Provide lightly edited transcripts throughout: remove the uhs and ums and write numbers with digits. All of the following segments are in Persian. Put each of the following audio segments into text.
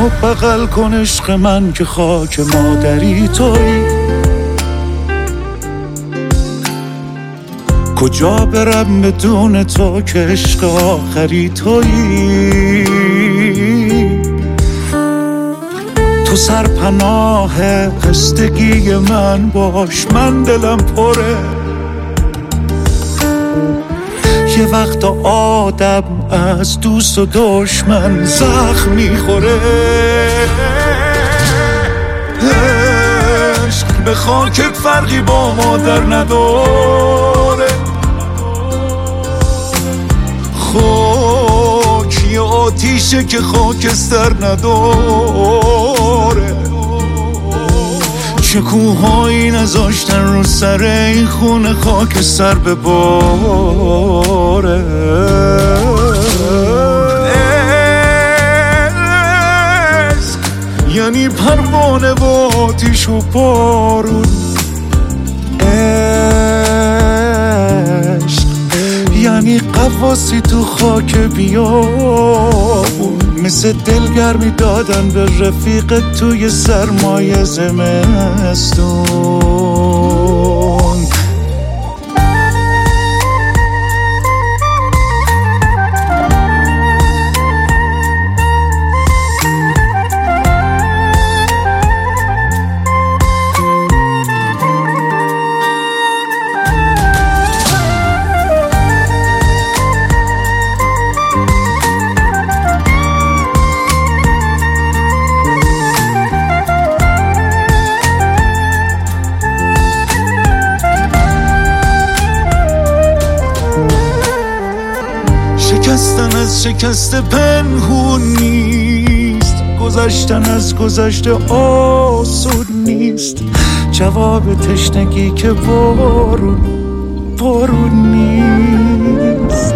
منو بغل کن عشق من که خاک مادری تویی. کجا برم بدون تو که عشق آخری تویی. تو سرپناه خستگی من باش، من دلم پره. یه وقت آدم از دوست و دشمن زخم میخوره. عشق به خاکت فرقی با مادر نداره. خاک یه آتیشه که خاکستر نداره. چه کوهایی نذاشتن رو سر این خونه خاکستر بباره. عشق یعنی پروانه و آتیش و بارون. عشق یعنی قواسی تو خاک بیابون، مثل دلگرمی دادن به رفیق توی سرمایه زمستون. شکستن از شکست پنهون نیست، گذشتن از گذشته آسون نیست. جواب تشنگی که بارون نیست.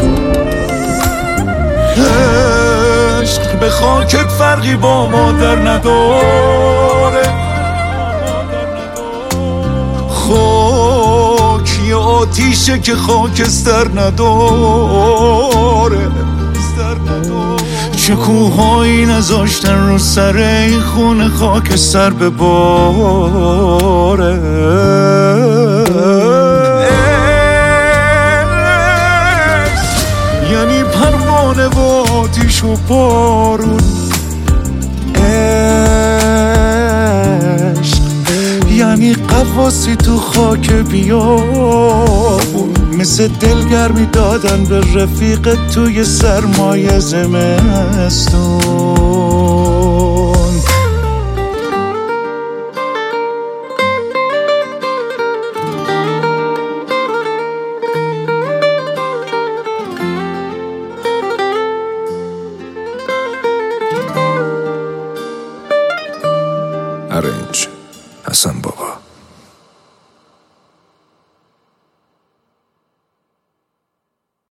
عشق به خاکت فرقی با مادر نداره. خاک یه آتیشه که خاکستر نداره. چه کوهایی نذاشتن رو سر این خونه خاکستر بباره. یعنی پروانه و آتیش و بارون. عشق یعنی قواسی تو خاک بیابون، مثل دلگرمی دادن به رفیق توی سرمایه زمستون. ارنج حسن بابا.